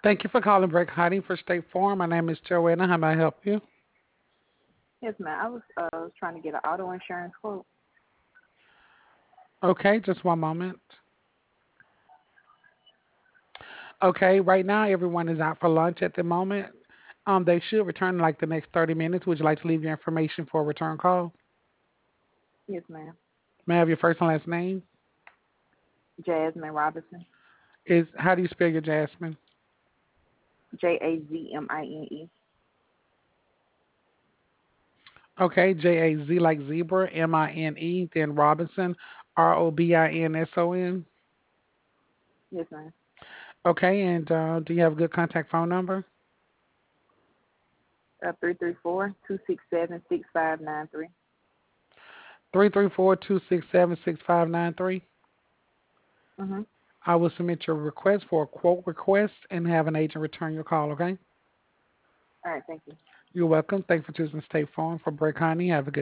Thank you for calling Break Hiding for State Farm. My name is Joanna. How may I help you? Yes, ma'am. I was trying to get an auto insurance quote. Okay, just one moment. Okay, right now everyone is out for lunch at the moment. They should return in like the next 30 minutes. Would you like to leave your information for a return call? Yes, ma'am. May I have your first and last name? Jasmine Robinson. Is how do you spell your Jasmine? Jazmine. Okay, J-A-Z like zebra, M-I-N-E, then Robinson, R-O-B-I-N-S-O-N. Yes, ma'am. Okay, and do you have a good contact phone number? 334-267-6593. 334-267-6593. Mhm. I will submit your request for a quote request and have an agent return your call, okay? All right. Thank you. You're welcome. Thanks for choosing State Farm for Break Honey. Have a good